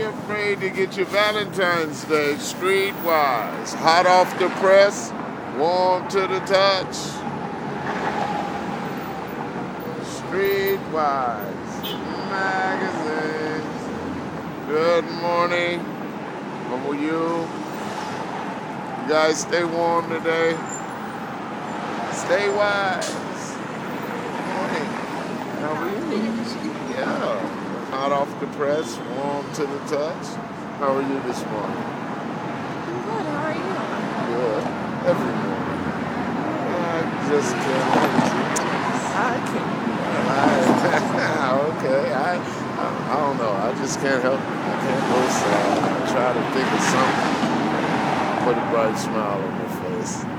afraid to get your Valentine's Day streetwise. Hot off the press, warm to the touch. Streetwise magazines. Good morning. How are you? You guys stay warm today. Stay wise. Good morning. How are you? Yeah. Hot off the press, warm to the touch. How are you this morning? I'm good. How are you? Good. Every morning. I just can't. Okay. I don't know. I just can't help it. I can't go sad. I try to think of something. Put a bright smile on my face.